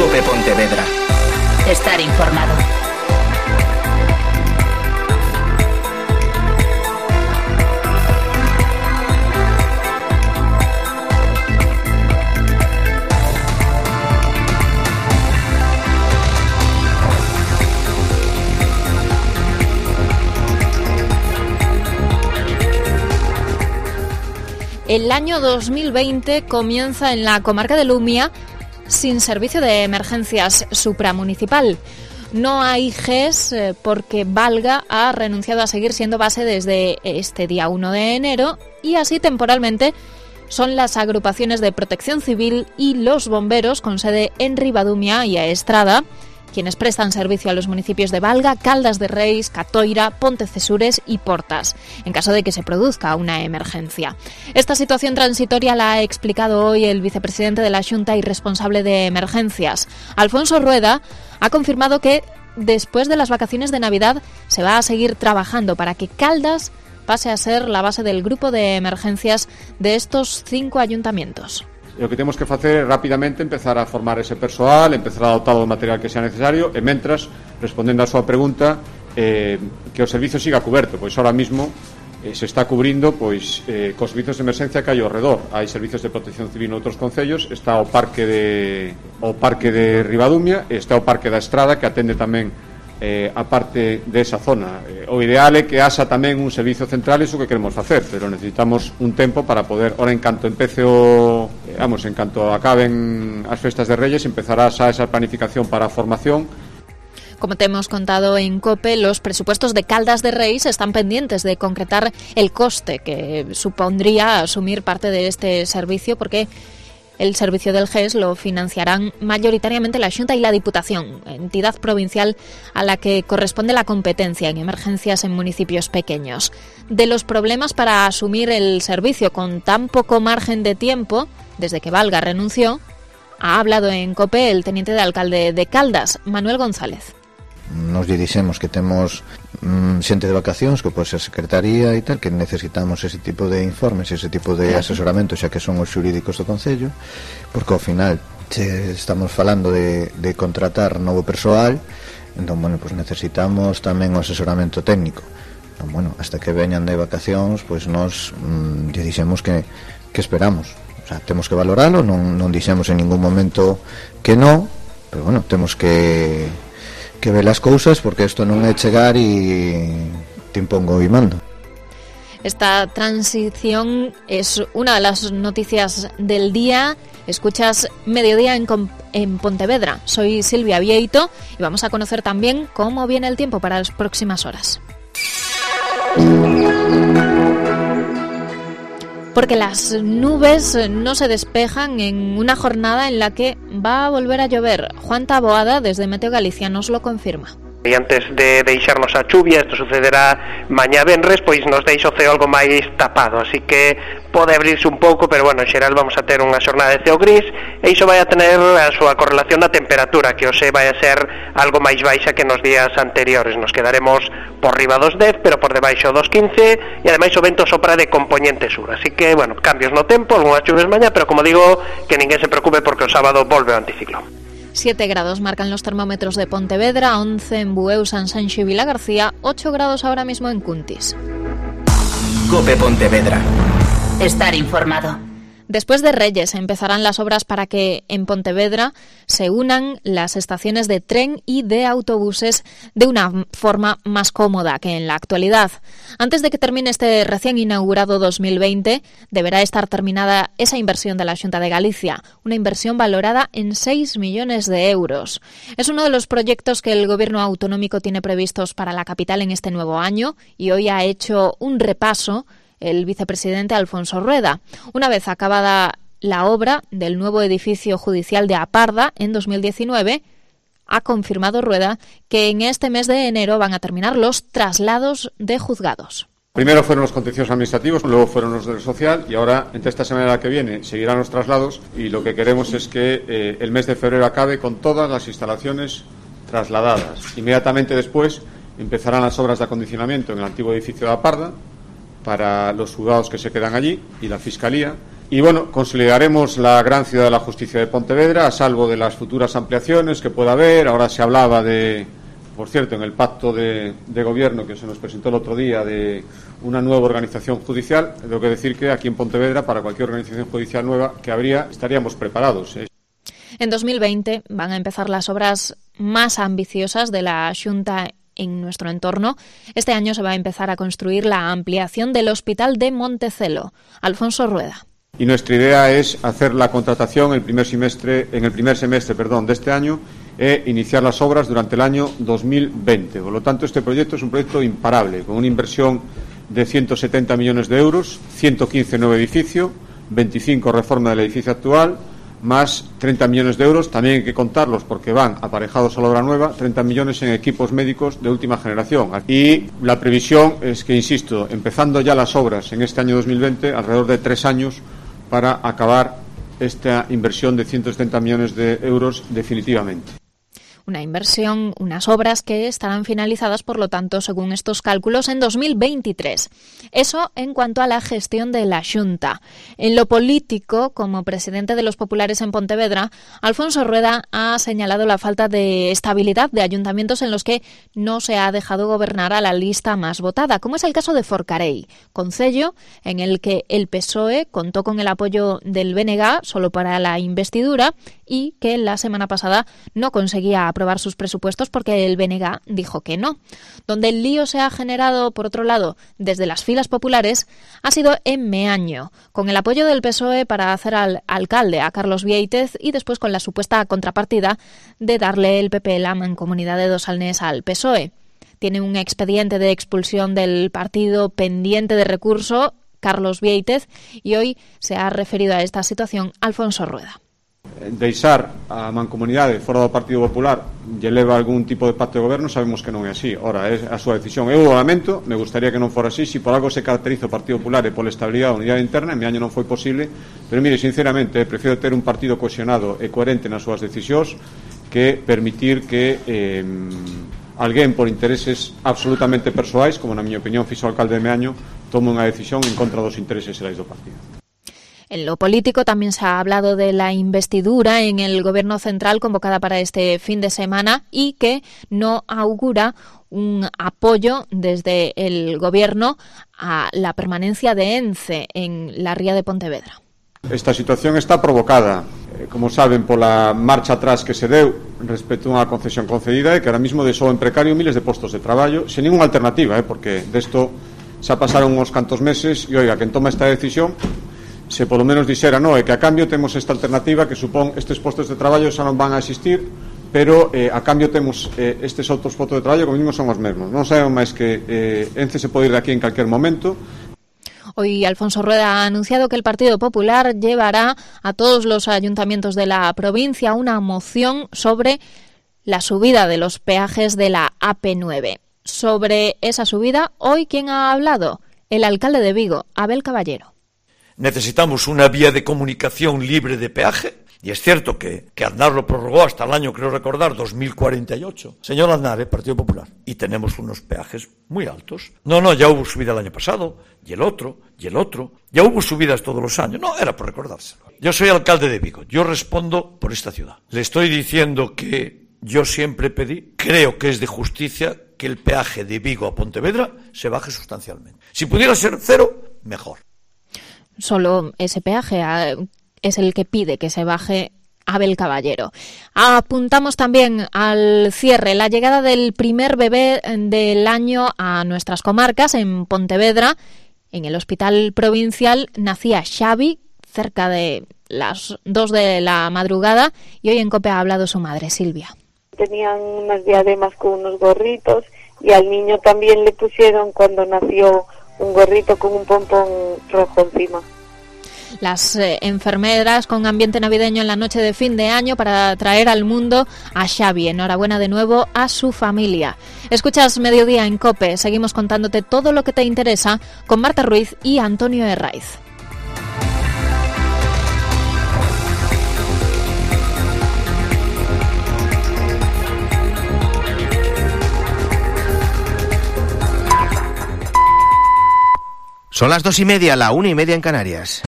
COPE Pontevedra. Estar informado. El año 2020 comienza en la comarca de Lumia sin servicio de emergencias supramunicipal. No hay GES porque Valga ha renunciado a seguir siendo base desde este día 1 de enero y así temporalmente son las agrupaciones de protección civil y los bomberos con sede en Ribadumia y a Estrada quienes prestan servicio a los municipios de Valga, Caldas de Reis, Catoira, Pontecesures y Portas, en caso de que se produzca una emergencia. Esta situación transitoria la ha explicado hoy el vicepresidente de la Xunta y responsable de emergencias. Alfonso Rueda ha confirmado que después de las vacaciones de Navidad se va a seguir trabajando para que Caldas pase a ser la base del grupo de emergencias de estos 5 ayuntamientos. O que temos que facer é rapidamente empezar a formar ese persoal, empezar a dotar do material que sea necesario e mentras, respondendo á súa pregunta, que o servizo siga cuberto, pois ahora mismo se está cubrindo cos servizos de emerxencia que hai ao redor. Hai servizos de protección civil noutros concellos, está o parque de Ribadumia e está o parque da Estrada que atende tamén a parte desa zona. O ideal é que haxa tamén un servizo central, iso que queremos facer, pero necesitamos un tempo para poder, ora en canto empece en canto acaben as festas de Reyes, empezará xa esa planificación para a formación. Como te hemos contado en COPE, los presupuestos de Caldas de Reis están pendientes de concretar el coste que supondría asumir parte de este servicio, porque el servicio del GES lo financiarán mayoritariamente la Xunta y la Diputación, entidad provincial a la que corresponde la competencia en emergencias en municipios pequeños. De los problemas para asumir el servicio con tan poco margen de tiempo, desde que Valga renunció, ha hablado en COPE el teniente de alcalde de Caldas, Manuel González. Nos dixemos que temos xente de vacacións, que pode ser secretaría e tal, que necesitamos ese tipo de informes, ese tipo de asesoramento, xa que son os xurídicos do Concello, porque ao final estamos falando de contratar novo persoal, entón, pues necesitamos tamén o asesoramento técnico. Entón, hasta que veñan de vacacións, pues nos dixemos que esperamos. O sea, temos que valoralo, non dixemos en ningún momento que non, pero temos que ver las cousas, porque isto non é chegar e te impongo e mando. Esta transición es una de las noticias del día. Escuchas Mediodía en Pontevedra. Soy Silvia Vieito y vamos a conocer también cómo viene el tiempo para las próximas horas. Porque las nubes no se despejan en una jornada en la que va a volver a llover. Juan Taboada, desde Meteo Galicia, nos lo confirma. E antes de deixarnos a chuvia, isto sucederá mañá venres, pois nos deixa o ceo algo máis tapado, así que pode abrirse un pouco, pero en xeral vamos a ter unha xornada de ceo gris e iso vai a tener a súa correlación na temperatura, que hoxe vai a ser algo máis baixa que nos días anteriores. Nos quedaremos por riba dos 10, pero por debaixo dos 15 e ademais o vento sopra de componente sur, así que, cambios no tempo, algunhas chuvas mañá, pero como digo, que ninguén se preocupe porque o sábado volve o anticiclón. 7 grados marcan los termómetros de Pontevedra, 11 en Bueu, Sanxenxo y Vilagarcía, 8 grados ahora mismo en Cuntis. COPE Pontevedra. Estar informado. Después de Reyes empezarán las obras para que en Pontevedra se unan las estaciones de tren y de autobuses de una forma más cómoda que en la actualidad. Antes de que termine este recién inaugurado 2020, deberá estar terminada esa inversión de la Xunta de Galicia, una inversión valorada en 6 millones de euros. Es uno de los proyectos que el Gobierno autonómico tiene previstos para la capital en este nuevo año y hoy ha hecho un repaso el vicepresidente Alfonso Rueda. Una vez acabada la obra del nuevo edificio judicial de Aparda en 2019, ha confirmado Rueda que en este mes de enero van a terminar los traslados de juzgados. Primero fueron los contenciosos administrativos, luego fueron los del social y ahora, entre esta semana y la que viene, seguirán los traslados y lo que queremos es que el mes de febrero acabe con todas las instalaciones trasladadas. Inmediatamente después empezarán las obras de acondicionamiento en el antiguo edificio de Aparda para los juzgados que se quedan allí y la Fiscalía, Y bueno, consolidaremos la gran ciudad de la justicia de Pontevedra, a salvo de las futuras ampliaciones que pueda haber. Ahora se hablaba de, por cierto, en el pacto de gobierno que se nos presentó el otro día, de una nueva organización judicial. Tengo que decir que aquí en Pontevedra, para cualquier organización judicial nueva que habría, estaríamos preparados. En 2020 van a empezar las obras más ambiciosas de la Xunta en nuestro entorno. Este año se va a empezar a construir la ampliación del Hospital de Montecelo. Alfonso Rueda. Y nuestra idea es hacer la contratación en el primer semestre de este año e iniciar las obras durante el año 2020. Por lo tanto, este proyecto es un proyecto imparable, con una inversión de 170 millones de euros, 115 nuevo edificio, 25 reforma del edificio actual, más 30 millones de euros, también hay que contarlos porque van aparejados a la obra nueva, 30 millones en equipos médicos de última generación. Y la previsión es que, insisto, empezando ya las obras en este año 2020, alrededor de 3 años para acabar esta inversión de 170 millones de euros definitivamente. Una inversión, unas obras que estarán finalizadas, por lo tanto, según estos cálculos, en 2023. Eso en cuanto a la gestión de la Xunta. En lo político, como presidente de los populares en Pontevedra, Alfonso Rueda ha señalado la falta de estabilidad de ayuntamientos en los que no se ha dejado gobernar a la lista más votada, como es el caso de Forcarei, concello en el que el PSOE contó con el apoyo del BNG solo para la investidura y que la semana pasada no conseguía aprobar sus presupuestos porque el BNG dijo que no. Donde el lío se ha generado, por otro lado, desde las filas populares, ha sido en Meaño, con el apoyo del PSOE para hacer al alcalde, a Carlos Viéitez, y después con la supuesta contrapartida de darle el PP la mancomunidad de Dos Salnés al PSOE. Tiene un expediente de expulsión del partido pendiente de recurso, Carlos Viéitez, y hoy se ha referido a esta situación Alfonso Rueda. Deixar a mancomunidade fora do Partido Popular lle leva algún tipo de pacto de goberno, sabemos que non é así. Ora, é a súa decisión. Eu o lamento, me gustaría que non fora así. Se por algo se caracteriza o Partido Popular é pola estabilidade e unidade interna, en mi año non foi posible, pero mire, sinceramente, prefiro ter un partido cohesionado e coherente nas súas decisións que permitir que alguén por intereses absolutamente persoais, como na miña opinión fixo o alcalde de Meaño, tome unha decisión en contra dos intereses xerais do partido. En lo político también se ha hablado de la investidura en el Gobierno central convocada para este fin de semana y que no augura un apoyo desde el Gobierno a la permanencia de ENCE en la ría de Pontevedra. Esta situación está provocada, como saben, pola marcha atrás que se deu respecto a unha concesión concedida e que ahora mismo deixou en precario miles de postos de traballo sen ninguna alternativa, porque desto xa pasaron uns cantos meses e, oiga, quen toma esta decisión se polo menos dixera, no, é que a cambio temos esta alternativa que supón estes postos de traballo xa non van a existir, pero a cambio temos estes outros postos de traballo que mesmo son os mesmos. Non sabemos máis que ENCE se pode ir de aquí en calquer momento. Hoy Alfonso Rueda ha anunciado que el Partido Popular llevará a todos los ayuntamientos de la provincia una moción sobre la subida de los peajes de la AP9. Sobre esa subida, hoy ¿quién ha hablado? El alcalde de Vigo, Abel Caballero. Necesitamos una vía de comunicación libre de peaje, y es cierto que Aznar lo prorrogó hasta el año, creo recordar, 2048. Señor Aznar, Partido Popular, y tenemos unos peajes muy altos. No, ya hubo subida el año pasado, y el otro, ya hubo subidas todos los años. No, era por recordárselo. Yo soy alcalde de Vigo, yo respondo por esta ciudad. Le estoy diciendo que yo siempre pedí, creo que es de justicia, que el peaje de Vigo a Pontevedra se baje sustancialmente. Si pudiera ser 0, mejor. Solo ese peaje es el que pide que se baje Abel Caballero. Apuntamos también al cierre, la llegada del primer bebé del año a nuestras comarcas, en Pontevedra. En el hospital provincial nacía Xavi cerca de las 2 de la madrugada y hoy en COPE ha hablado su madre, Silvia. Tenían unas diademas con unos gorritos y al niño también le pusieron cuando nació un gorrito con un pompón rojo encima. Las enfermeras con ambiente navideño en la noche de fin de año para traer al mundo a Xavi. Enhorabuena de nuevo a su familia. Escuchas Mediodía en COPE. Seguimos contándote todo lo que te interesa con Marta Ruiz y Antonio Herraiz. Son las 2:30, la 1:30 en Canarias.